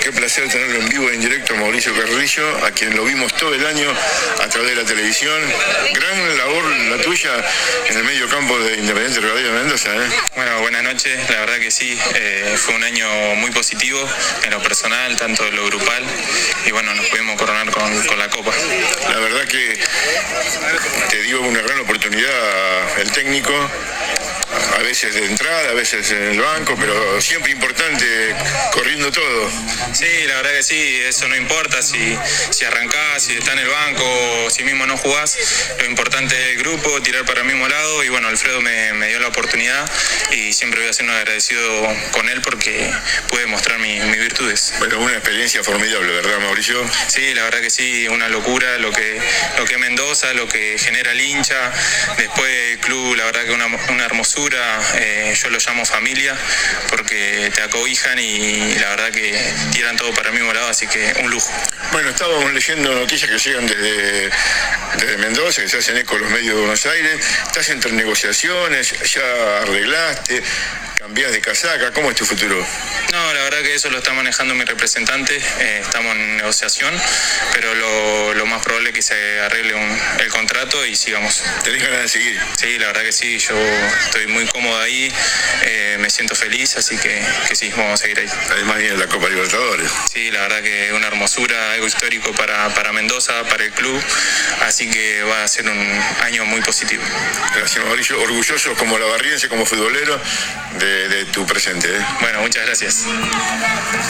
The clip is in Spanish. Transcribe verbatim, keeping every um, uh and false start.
Qué placer tenerlo en vivo e en directo, Mauricio Carrillo, a quien lo vimos todo el año a través de la televisión. Gran labor la tuya en el medio campo de Independiente Rivadavia de Mendoza, ¿eh? Bueno, buenas noches, la verdad que sí, eh, fue un año muy positivo en lo personal, tanto en lo grupal, y bueno, nos pudimos coronar con, con la Copa. La verdad que te dio una gran oportunidad el técnico, a veces de entrada, a veces en el banco, pero siempre importante, corriendo todo. Sí, la verdad que sí, eso no importa, si, si arrancás, si estás en el banco, si mismo no jugás, lo importante es el grupo, tirar para el mismo lado, y bueno, Alfredo me, me dio la oportunidad y siempre voy a ser un agradecido con él porque pude mostrar mi, mis virtudes. Bueno, una experiencia formidable, ¿verdad, Mauricio? Sí, la verdad que sí, una locura lo que, lo que es Mendoza, lo que genera el hincha, después el club, la verdad que una, una hermosura. Eh, yo lo llamo familia porque te acobijan y la verdad que tiran todo para el mismo lado, así que un lujo. Bueno, estábamos leyendo noticias que llegan desde, desde Mendoza, que se hacen eco los medios de Buenos Aires. Estás entre negociaciones, ya arreglaste, cambiás de casaca. ¿Cómo es tu futuro? No, la verdad que eso lo está manejando mi representante, eh, estamos en negociación, pero lo, lo más probable es que se arregle un, el contrato y sigamos. ¿Tenés ganas de seguir? Sí, la verdad que sí, yo estoy muy cómodo ahí, eh, me siento feliz, así que, que sí, vamos a seguir ahí. Además viene la Copa Libertadores. Sí, la verdad que es una hermosura, algo histórico para, para Mendoza, para el club, así que va a ser un año muy positivo. Gracias, Mauricio, orgulloso como lavarriense, como futbolero de, de tu presente, ¿eh? Bueno, muchas gracias.